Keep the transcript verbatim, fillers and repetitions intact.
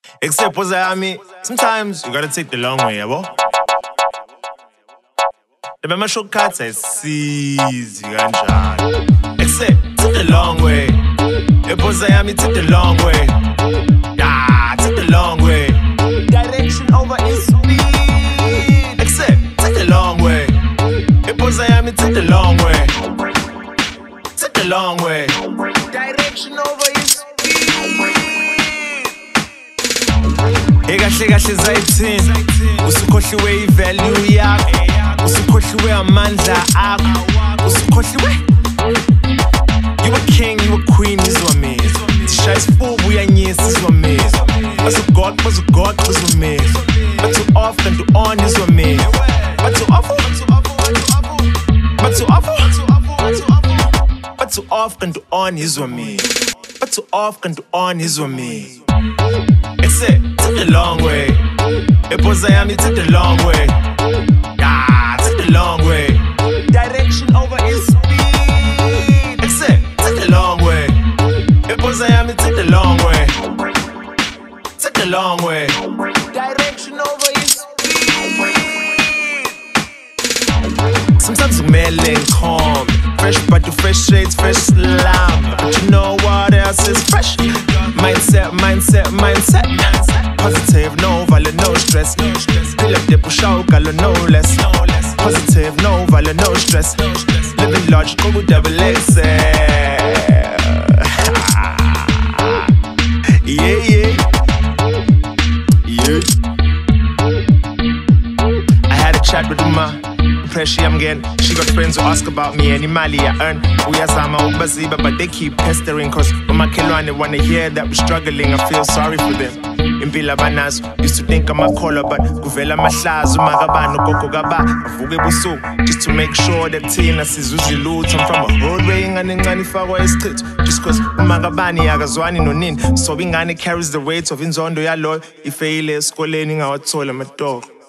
Except was I mean, sometimes you gotta take the long way, yabo. Remember shortcuts I see kanjalo. Except take the long way. Because I mean, take the long way. Yeah, take the long way. Direction over is speed. Except take the long way. Because I mean, take the long way. Take the long way. Direction over is speed. Ekahle kahle zayithini usukhohliwe ivalue yakho usukhohliwe amandla akho usukhohliwe. You a king, you a queen, izwa mina Tishaya isifuba uyanyisa izwa mina Bazugoqa, bazugoqa izwa mina Bathu off and to on izwa mina Bathu off Bathu off Bathu off and to on izwa mina Bathu off and to on izwa mina. It's it, take the long way. Epoza yami, take the long way. Ah, take the long way. Direction over is speed. It's it, take the long way. Epoza yami, take the long way. Take the long way. Direction over is speed. Sometimes I'm melon calm. Fresh bottle, fresh shades, fresh slam. But you know what else is fresh? Mindset, mindset, mindset. Positive, no value, no stress. Pull up the push out, gala, no less. Positive, no value, no stress. Living large, go with double X. Yeah, yeah. Yeah. I had a chat with Uma. Pressure I'm getting. She got friends who ask about me any mali I earn. Uyazama ubaziba, but they keep pestering. Cause when my kilwane wanna hear that we're struggling, I feel sorry for them. Impila banazo, used to think I'm a caller, but kuvela mahlazo magabano koko gaba avuke busuku just to make sure that thina sizuza ilutho. I'm from a hood way ingane encane ifakwa isichitho just cause umagabani akazwani nonini. So ingane carries the weight of inzondo yaloyo ifeyile esikoleni ingawathola amadoko.